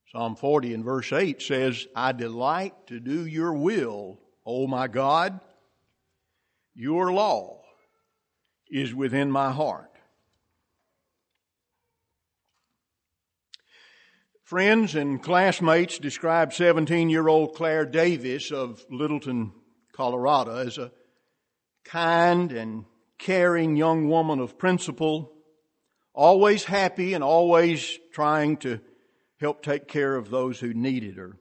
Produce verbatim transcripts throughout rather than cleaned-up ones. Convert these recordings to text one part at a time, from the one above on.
Psalm forty and verse eight says, I delight to do your will, O my God. Your law is within my heart. Friends and classmates describe seventeen-year-old Claire Davis of Littleton, Colorado, as a kind and caring young woman of principle, always happy and always trying to help take care of those who needed her.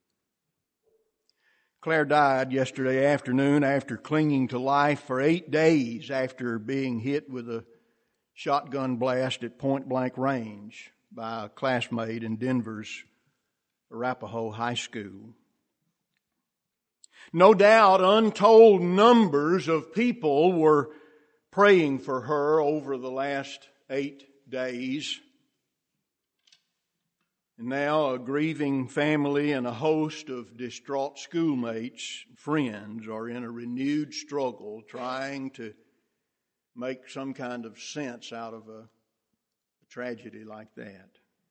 Claire died yesterday afternoon after clinging to life for eight days after being hit with a shotgun blast at point-blank range by a classmate in Denver's Arapahoe High School. No doubt untold numbers of people were praying for her over the last eight days. And now a grieving family and a host of distraught schoolmates, friends, are in a renewed struggle trying to make some kind of sense out of a, a tragedy like that.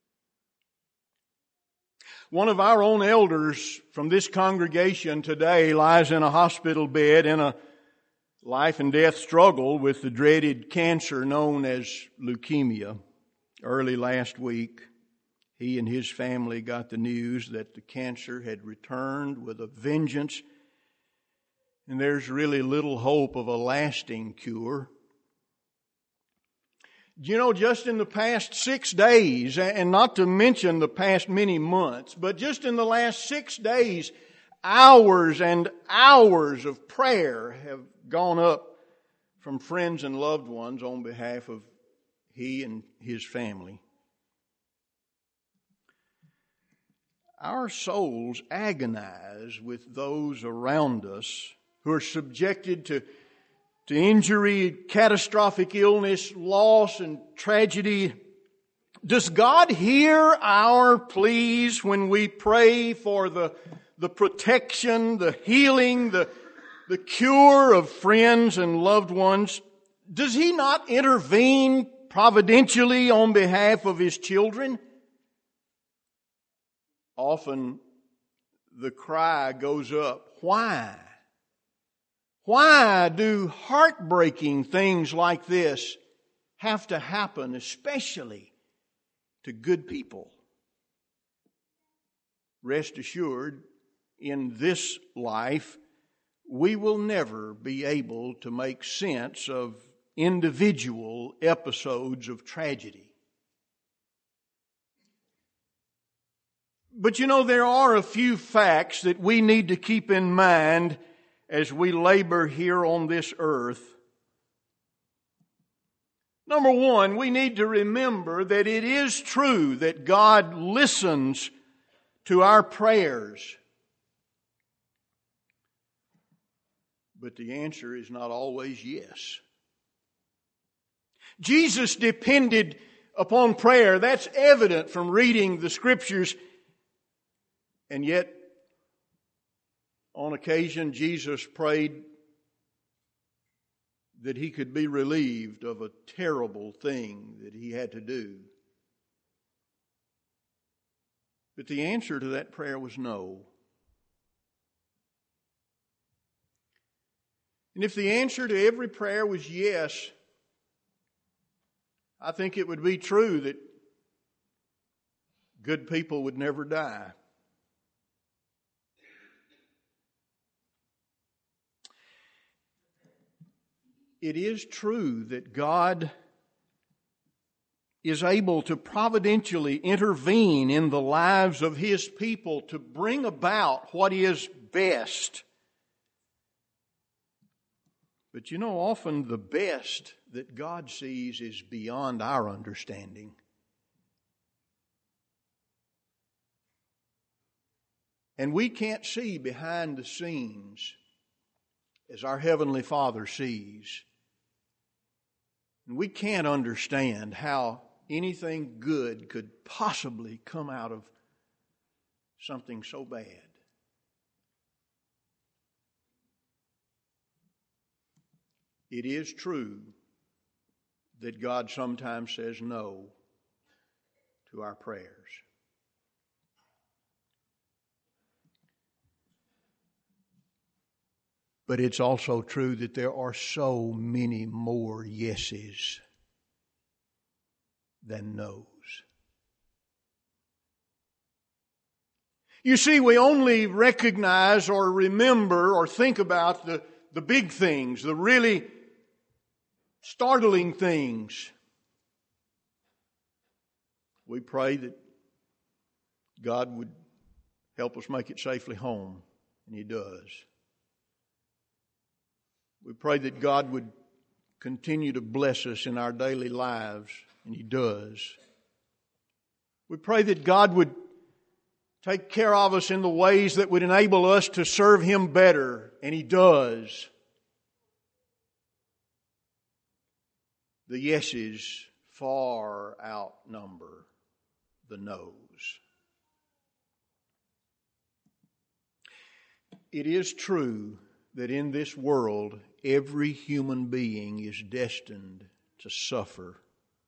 One of our own elders from this congregation today lies in a hospital bed in a life and death struggle with the dreaded cancer known as leukemia. Early last week, he and his family got the news that the cancer had returned with a vengeance, and there's really little hope of a lasting cure. You know, just in the past six days, and not to mention the past many months, but just in the last six days, hours and hours of prayer have gone up from friends and loved ones on behalf of he and his family. Our souls agonize with those around us who are subjected to, to injury, catastrophic illness, loss, and tragedy. Does God hear our pleas when we pray for the, the protection, the healing, the, the cure of friends and loved ones? Does He not intervene providentially on behalf of His children? Often the cry goes up, why? Why do heartbreaking things like this have to happen, especially to good people? Rest assured, in this life, we will never be able to make sense of individual episodes of tragedy. But you know, there are a few facts that we need to keep in mind as we labor here on this earth. Number one, we need to remember that it is true that God listens to our prayers. But the answer is not always yes. Jesus depended upon prayer. That's evident from reading the Scriptures. And yet, on occasion, Jesus prayed that He could be relieved of a terrible thing that He had to do. But the answer to that prayer was no. And if the answer to every prayer was yes, I think it would be true that good people would never die. It is true that God is able to providentially intervene in the lives of His people to bring about what is best. But you know, often the best that God sees is beyond our understanding. And we can't see behind the scenes as our Heavenly Father sees. And we can't understand how anything good could possibly come out of something so bad. It is true that God sometimes says no to our prayers. But it's also true that there are so many more yeses than no's. You see, we only recognize or remember or think about the, the big things, the really startling things. We pray that God would help us make it safely home, and He does. We pray that God would continue to bless us in our daily lives, and He does. We pray that God would take care of us in the ways that would enable us to serve Him better, and He does. The yeses far outnumber the no's. It is true that in this world, every human being is destined to suffer,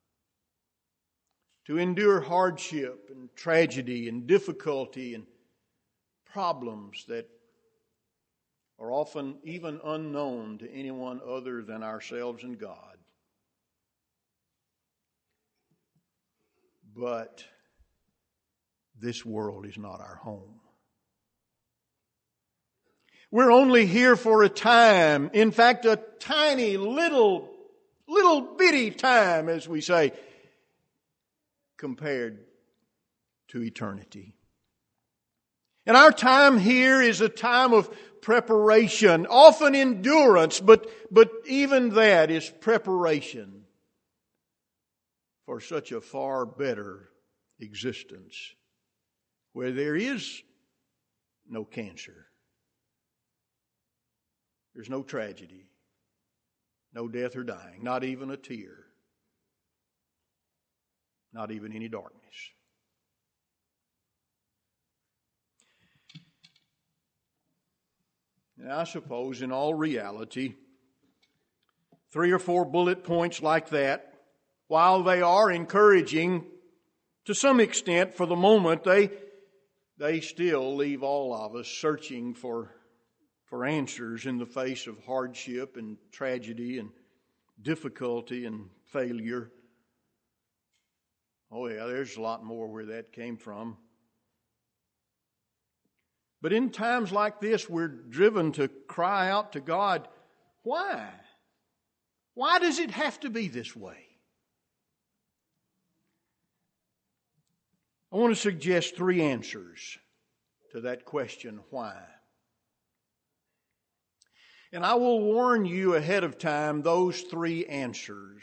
to endure hardship and tragedy and difficulty and problems that are often even unknown to anyone other than ourselves and God. But this world is not our home. We're only here for a time. In fact, a tiny little, little bitty time, as we say, compared to eternity. And our time here is a time of preparation, often endurance, but, but even that is preparation for such a far better existence where there is no cancer. There's no tragedy, no death or dying, not even a tear, not even any darkness. And I suppose in all reality, three or four bullet points like that, while they are encouraging to some extent for the moment, they, they still leave all of us searching for for answers in the face of hardship and tragedy and difficulty and failure. Oh yeah, there's a lot more where that came from. But in times like this, we're driven to cry out to God, why? Why does it have to be this way? I want to suggest three answers to that question, why? And I will warn you ahead of time, those three answers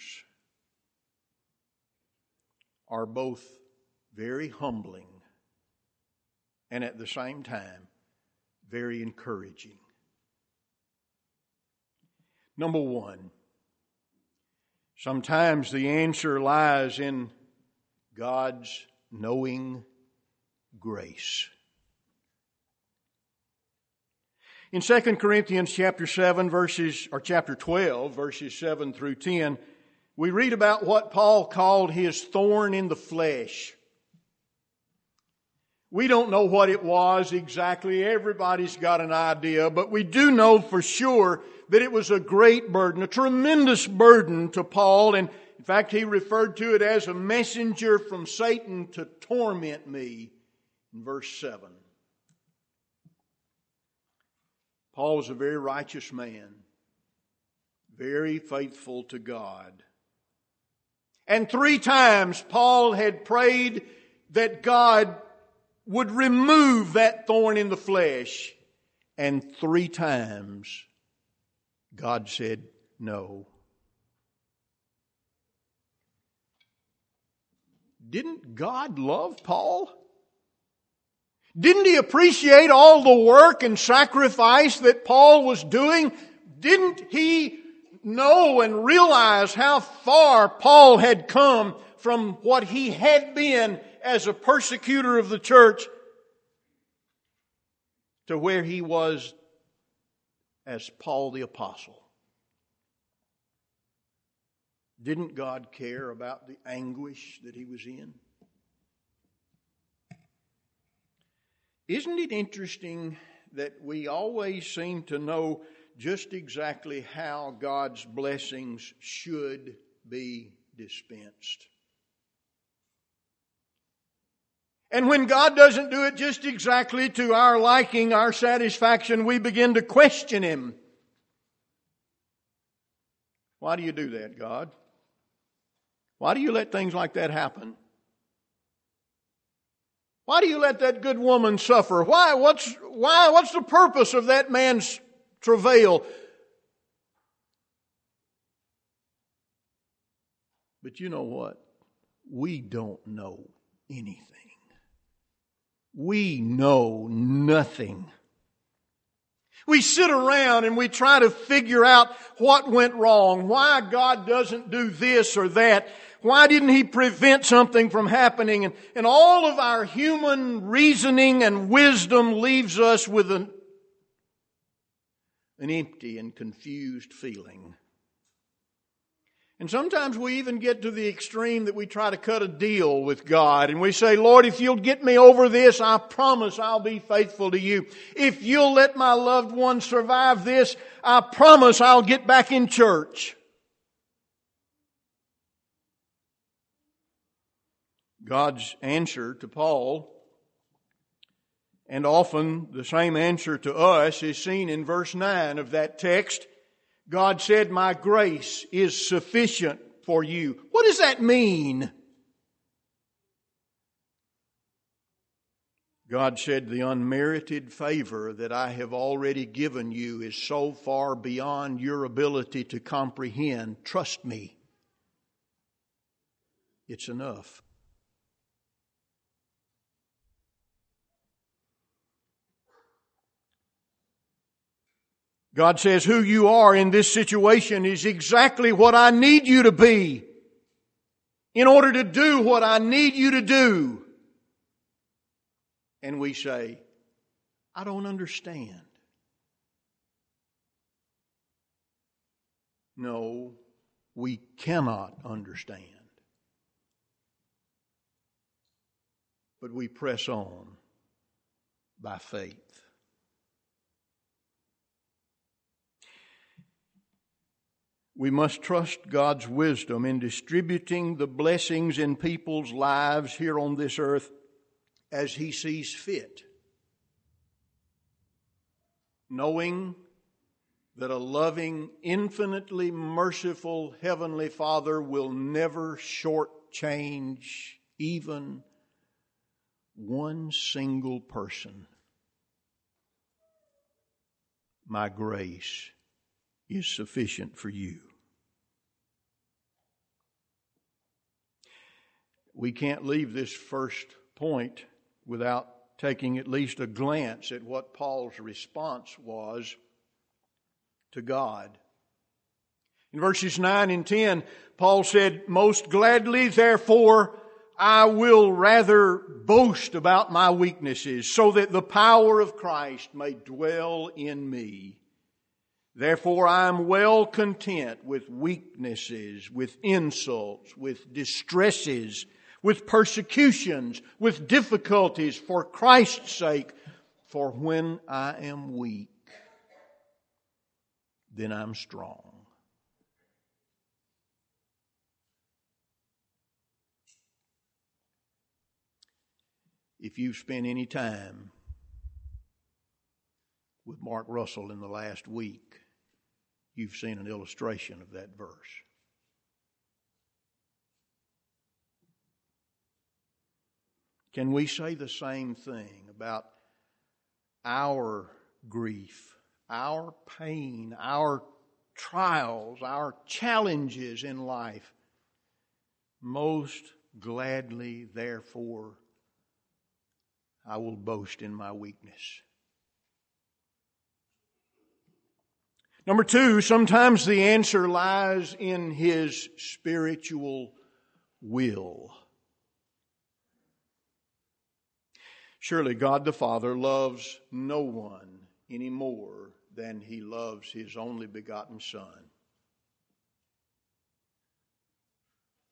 are both very humbling and at the same time very encouraging. Number one, sometimes the answer lies in God's knowing grace. In Second Corinthians chapter seven verses, or chapter twelve, verses seven through ten, we read about what Paul called his thorn in the flesh. We don't know what it was exactly. Everybody's got an idea, but we do know for sure that it was a great burden, a tremendous burden to Paul. And in fact, he referred to it as a messenger from Satan to torment me in verse seven. Paul was a very righteous man, very faithful to God. And three times Paul had prayed that God would remove that thorn in the flesh. And three times God said no. Didn't God love Paul? Didn't He appreciate all the work and sacrifice that Paul was doing? Didn't He know and realize how far Paul had come from what he had been as a persecutor of the church to where he was as Paul the Apostle? Didn't God care about the anguish that he was in? Isn't it interesting that we always seem to know just exactly how God's blessings should be dispensed. And when God doesn't do it just exactly to our liking, our satisfaction, we begin to question Him. Why do you do that, God? Why do you let things like that happen? Why do you let that good woman suffer? Why? What's, why? What's the purpose of that man's travail? But you know what? We don't know anything. We know nothing. We sit around and we try to figure out what went wrong, why God doesn't do this or that, why didn't He prevent something from happening, and, and all of our human reasoning and wisdom leaves us with an, an empty and confused feeling. And sometimes we even get to the extreme that we try to cut a deal with God. And we say, Lord, if you'll get me over this, I promise I'll be faithful to you. If you'll let my loved one survive this, I promise I'll get back in church. God's answer to Paul, and often the same answer to us, is seen in verse nine of that text. God said, my grace is sufficient for you. What does that mean? God said, the unmerited favor that I have already given you is so far beyond your ability to comprehend. Trust me. It's enough. God says, who you are in this situation is exactly what I need you to be in order to do what I need you to do. And we say, I don't understand. No, we cannot understand. But we press on by faith. We must trust God's wisdom in distributing the blessings in people's lives here on this earth as He sees fit, knowing that a loving, infinitely merciful Heavenly Father will never shortchange even one single person. My grace is sufficient for you. We can't leave this first point without taking at least a glance at what Paul's response was to God. In verses nine and ten, Paul said, most gladly, therefore, I will rather boast about my weaknesses, so that the power of Christ may dwell in me. Therefore, I am well content with weaknesses, with insults, with distresses, with persecutions, with difficulties for Christ's sake. For when I am weak, then I'm strong. If you've spent any time with Mark Russell in the last week, you've seen an illustration of that verse. Can we say the same thing about our grief, our pain, our trials, our challenges in life? Most gladly, therefore, I will boast in my weakness. Number two, sometimes the answer lies in His spiritual will. Surely God the Father loves no one any more than He loves His only begotten Son.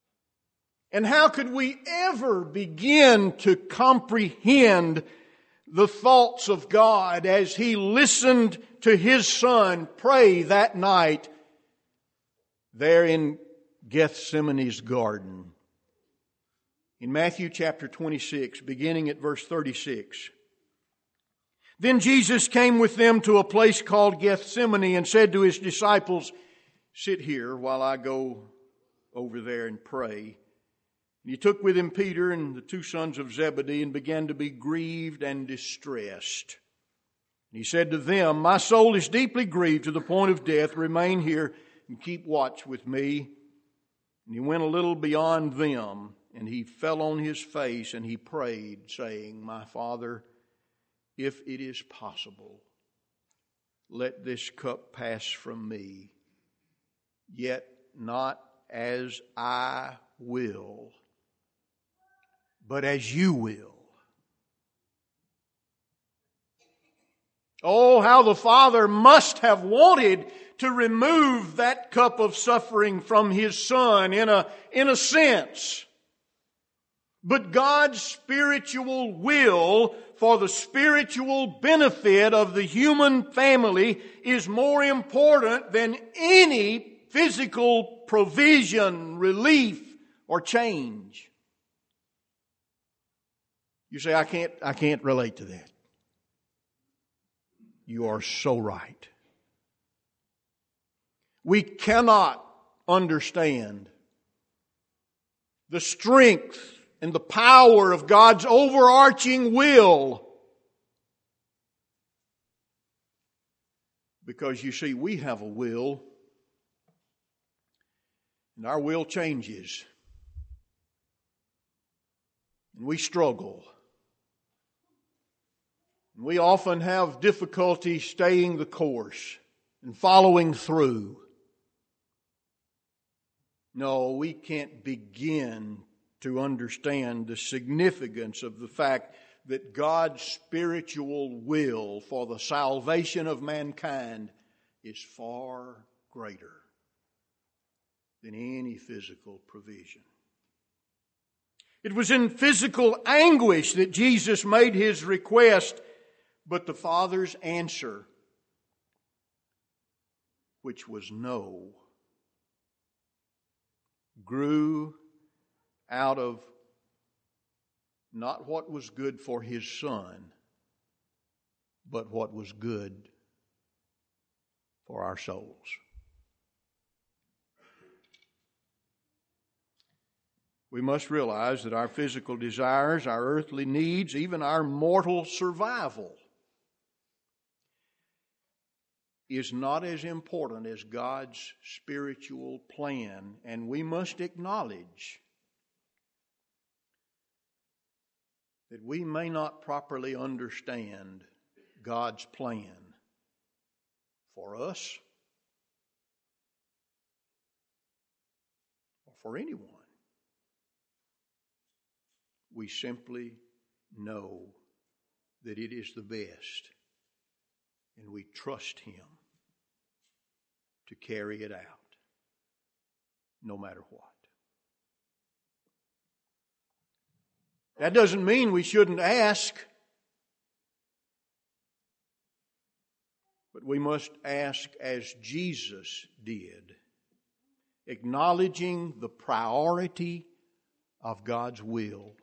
And how could we ever begin to comprehend the thoughts of God as He listened to His Son pray that night there in Gethsemane's garden. In Matthew chapter twenty-six, beginning at verse thirty-six. Then Jesus came with them to a place called Gethsemane and said to His disciples, "Sit here while I go over there and pray." And He took with Him Peter and the two sons of Zebedee and began to be grieved and distressed. And He said to them, "My soul is deeply grieved to the point of death. Remain here and keep watch with me." And He went a little beyond them, and He fell on His face and He prayed, saying, "My Father, if it is possible, let this cup pass from me. Yet not as I will, but as you will." Oh, how the Father must have wanted to remove that cup of suffering from His Son in a, in a sense. But God's spiritual will for the spiritual benefit of the human family is more important than any physical provision, relief, or change. You say, I can't, I can't relate to that. You are so right. We cannot understand the strength and the power of God's overarching will. Because you see, we have a will, and our will changes. And we struggle. And we often have difficulty staying the course and following through. No, we can't begin to understand the significance of the fact that God's spiritual will for the salvation of mankind is far greater than any physical provision. It was in physical anguish that Jesus made His request, but the Father's answer, which was no, grew out of not what was good for His Son, but what was good for our souls. We must realize that our physical desires, our earthly needs, even our mortal survival is not as important as God's spiritual plan, and we must acknowledge that we may not properly understand God's plan for us or for anyone. We simply know that it is the best, and we trust Him to carry it out, no matter what. That doesn't mean we shouldn't ask, but we must ask as Jesus did, acknowledging the priority of God's will.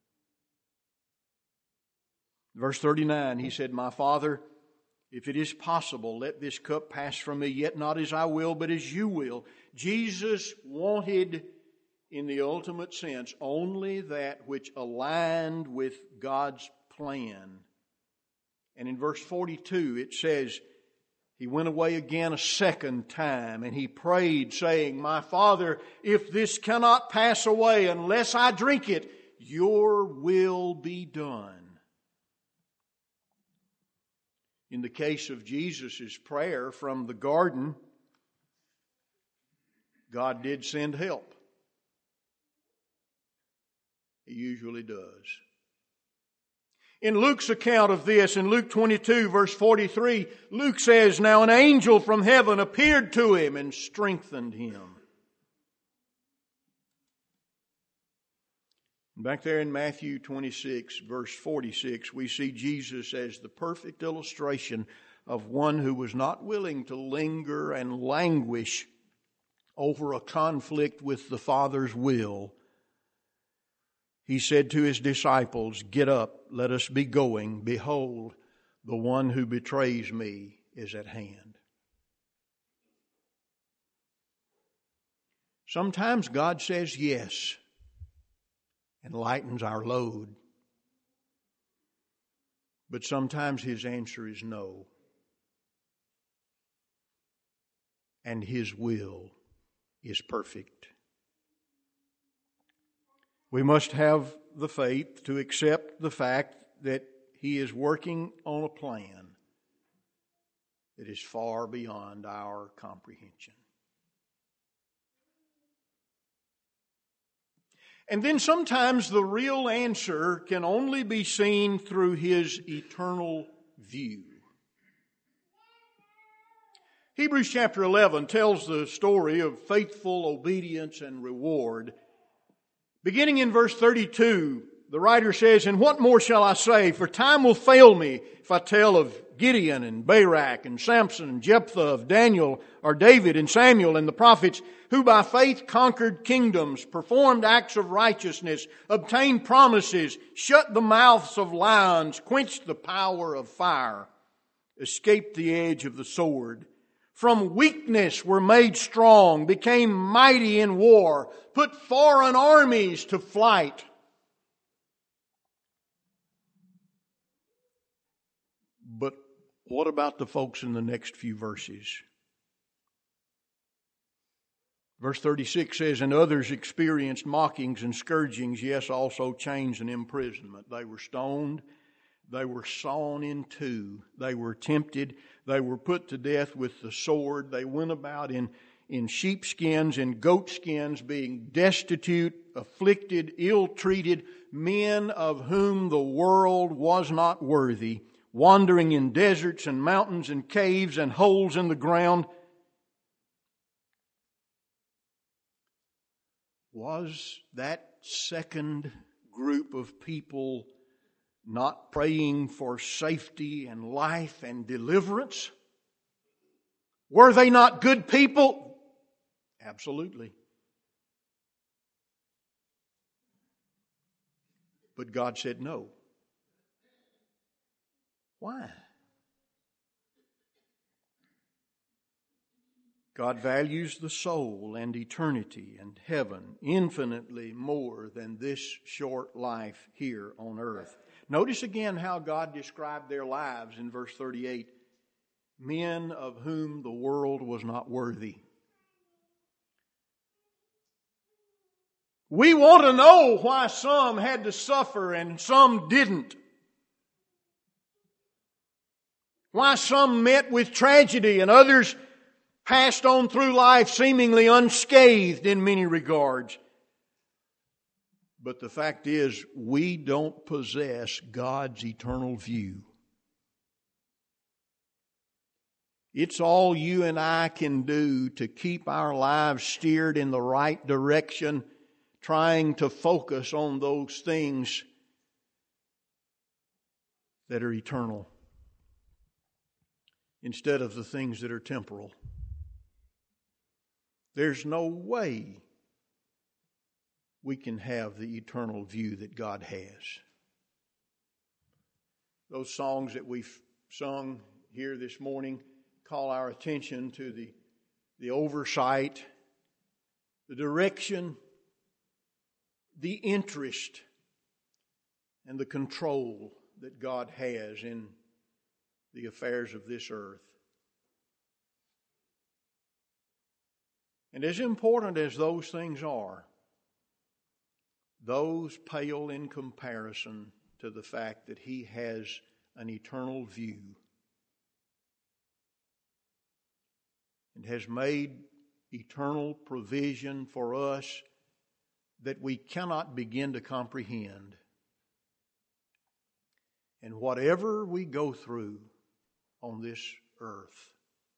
Verse thirty-nine, He said, "My Father, if it is possible, let this cup pass from me, yet not as I will, but as you will." Jesus wanted, in the ultimate sense, only that which aligned with God's plan. And in verse forty-two it says, He went away again a second time, and He prayed, saying, "My Father, if this cannot pass away unless I drink it, your will be done." In the case of Jesus' prayer from the garden, God did send help. He usually does. In Luke's account of this, in Luke twenty-two, verse forty-three, Luke says, "Now an angel from heaven appeared to him and strengthened him." Back there in Matthew twenty-six, verse forty-six, we see Jesus as the perfect illustration of one who was not willing to linger and languish over a conflict with the Father's will. He said to his disciples, "Get up, let us be going. Behold, the one who betrays me is at hand." Sometimes God says yes and lightens our load. But sometimes His answer is no. And His will is perfect. We must have the faith to accept the fact that He is working on a plan that is far beyond our comprehension. And then sometimes the real answer can only be seen through His eternal view. Hebrews chapter eleven tells the story of faithful obedience and reward. Beginning in verse thirty-two, the writer says, "And what more shall I say? For time will fail me if I tell of Gideon and Barak and Samson and Jephthah, of Daniel or David and Samuel and the prophets, who by faith conquered kingdoms, performed acts of righteousness, obtained promises, shut the mouths of lions, quenched the power of fire, escaped the edge of the sword. From weakness were made strong, became mighty in war, put foreign armies to flight." But what about the folks in the next few verses? Verse thirty-six says, "And others experienced mockings and scourgings, yes, also chains and imprisonment. They were stoned, they were sawn in two, they were tempted, they were put to death with the sword. They went about in, in sheepskins and goatskins, being destitute, afflicted, ill-treated, men of whom the world was not worthy, wandering in deserts and mountains and caves and holes in the ground." Was that second group of people not praying for safety and life and deliverance? Were they not good people? Absolutely. But God said no. Why? God values the soul and eternity and heaven infinitely more than this short life here on earth. Notice again how God described their lives in verse thirty-eight. Men of whom the world was not worthy. We want to know why some had to suffer and some didn't. Why some met with tragedy and others passed on through life seemingly unscathed in many regards. But the fact is, we don't possess God's eternal view. It's all you and I can do to keep our lives steered in the right direction, trying to focus on those things that are eternal instead of the things that are temporal. There's no way we can have the eternal view that God has. Those songs that we've sung here this morning call our attention to the, the oversight, the direction, the interest, and the control that God has in the affairs of this earth. And as important as those things are, those pale in comparison to the fact that He has an eternal view and has made eternal provision for us that we cannot begin to comprehend. And whatever we go through on this earth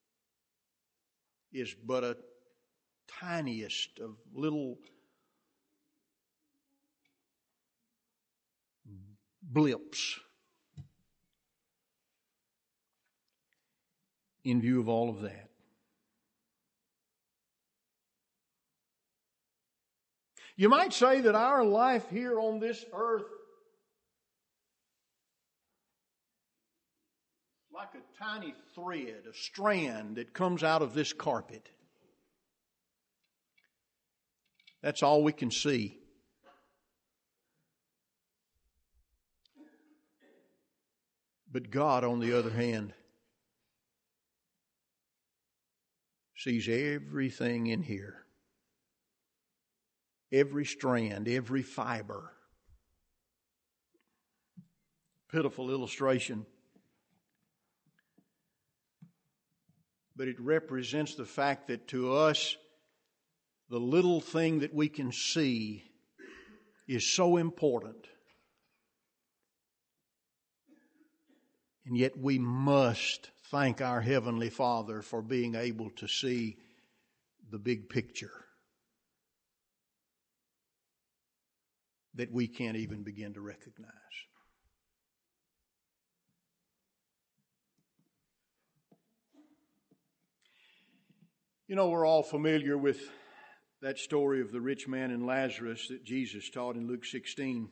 is but a tiniest of little blips in view of all of that. You might say that our life here on this earth, like a tiny thread, a strand that comes out of this carpet. That's all we can see. But God, on the other hand, sees everything in here. Every strand, every fiber. Pitiful illustration. But it represents the fact that to us, the little thing that we can see is so important. And yet we must thank our Heavenly Father for being able to see the big picture that we can't even begin to recognize. You know, we're all familiar with that story of the rich man and Lazarus that Jesus taught in Luke sixteen.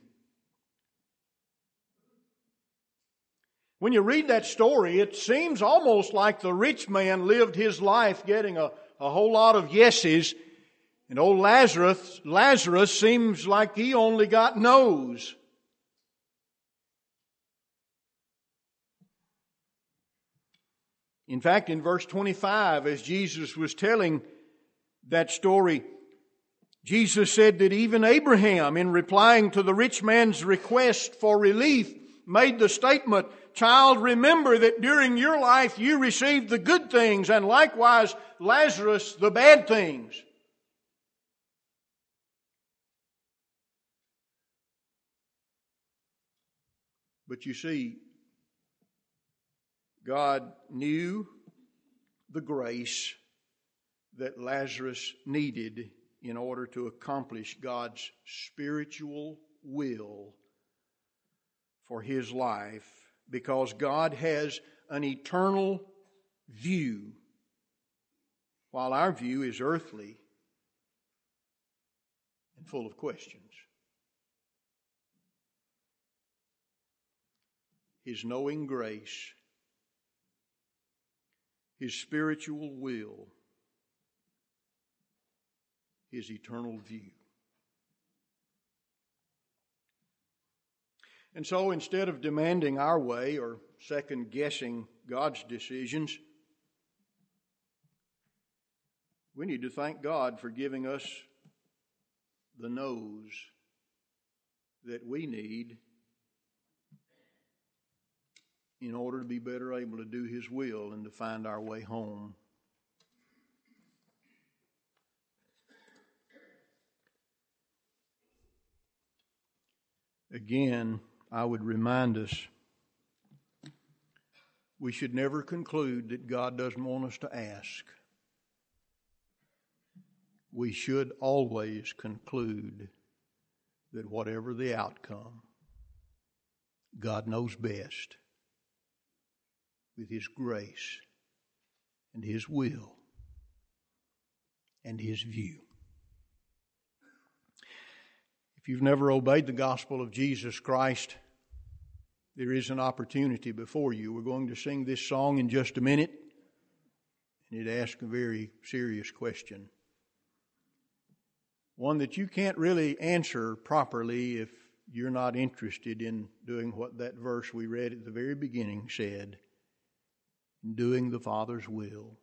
When you read that story, it seems almost like the rich man lived his life getting a, a whole lot of yeses, and old Lazarus, Lazarus seems like he only got no's. In fact, in verse twenty-five, as Jesus was telling that story, Jesus said that even Abraham, in replying to the rich man's request for relief, made the statement, "Child, remember that during your life you received the good things, and likewise Lazarus the bad things." But you see, God knew the grace that Lazarus needed in order to accomplish God's spiritual will for his life, because God has an eternal view, while our view is earthly and full of questions. His knowing grace, His spiritual will, His eternal view. And so instead of demanding our way or second guessing God's decisions, we need to thank God for giving us the nose that we need in order to be better able to do His will and to find our way home. Again, I would remind us, we should never conclude that God doesn't want us to ask. We should always conclude that whatever the outcome, God knows best with His grace and His will and His view. If you've never obeyed the gospel of Jesus Christ, there is an opportunity before you. We're going to sing this song in just a minute, and it asks a very serious question. One that you can't really answer properly if you're not interested in doing what that verse we read at the very beginning said, doing the Father's will.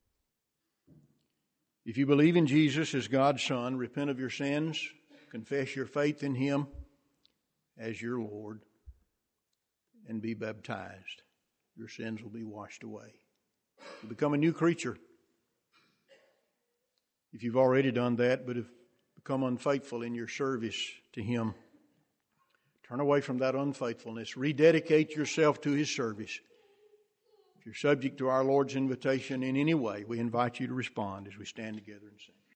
If you believe in Jesus as God's Son, repent of your sins, confess your faith in Him as your Lord, and be baptized. Your sins will be washed away. You'll become a new creature. If you've already done that, but have become unfaithful in your service to Him, turn away from that unfaithfulness. Rededicate yourself to His service. If you're subject to our Lord's invitation in any way, we invite you to respond as we stand together and sing.